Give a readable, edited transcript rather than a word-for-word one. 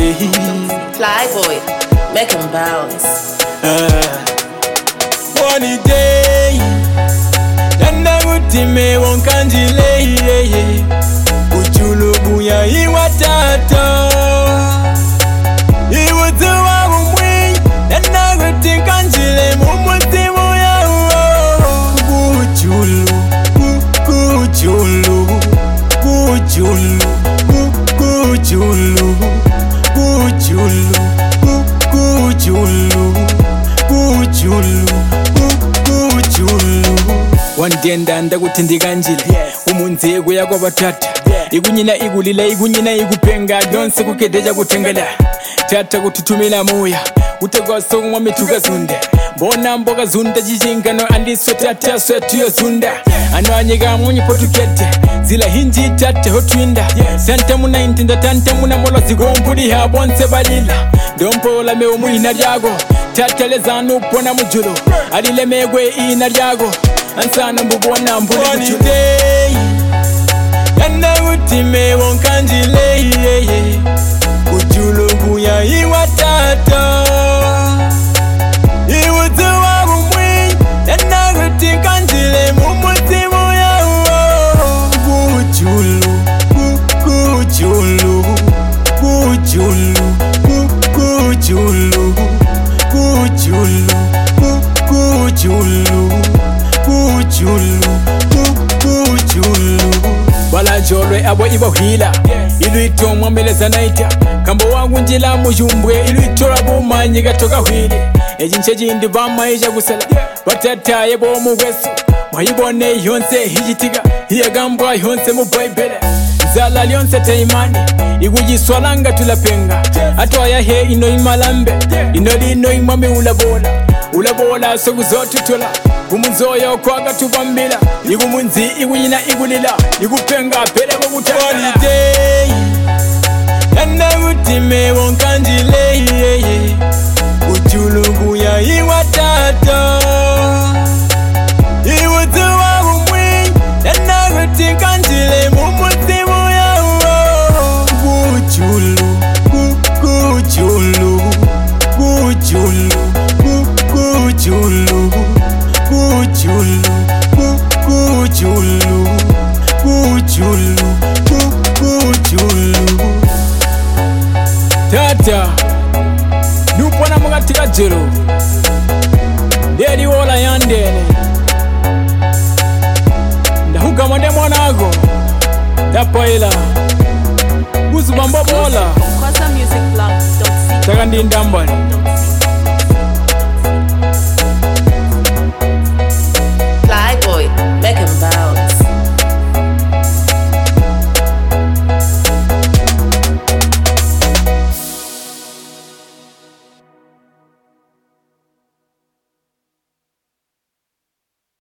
Flyboy, make him bounce. One day, Nana Utime won't canjile. Uchulubu ya iwatata. Iwutuwa umwi, Nana Uti canjile mumutimu ya Kuchulu, kuchulu, kuchulu, kuchulu, kuchulu, kuchulu, kuchulu, kuchulu. Wandenda ndakutindika njile umunzego yakwabatata ikunyina igulila ikunyina ikupenga donse kukedeja kutengela tata kututumila moya utegoso kumwa mituka zunde mbona mboga zunda jijingano andiso tata swetuyo zunda ano anyega munyi potukete zila hinji tata hotwinda santa muna intinda tanta muna molo zigompuli ha bonse balila dompola me umuina lyago tata lezanu pona mujulo alile megwe ina lyago ansana mbubona mbuli kujulo Nana Utime wonkanjile kujulo buya iwatata iwutuwa umwi Nana Uti kanjile mumutimu ya kujulo kujulo kujulo kujulo kujulo kujulo kujulo kujulo Bala jolwe abo ibo hila ilu ito mwameleza naita kambo wangu njila mujumbwe ilu ito rabu manyi gatoka hwili ejinche jindi bama ija gusala batata yebo muwesu mwayibone yonse hijitiga hiyagambwa yonse mubaibele zala lyonse taimani igujiswalanga tulapenga atoya he ino imalambe ino lino imwami ulabola sogu zote tola kumunzoya okwaga tubambila igumunzi iguyina igulila igupenga pelebo gutala Nana Utime wonkanjile uchulubu ya iwatata iwutuwa umwi Nana Uti kanjile mumutimu ya kuchulu kuchulu kuchulu kuchulu kuchulu kuchulu kuchulu kuchulu tata nupona mugatika jero nderi wola yandene ndahugamande mwanago tapaila uzubamba bola Kwaza Music Blog.co. takandindambali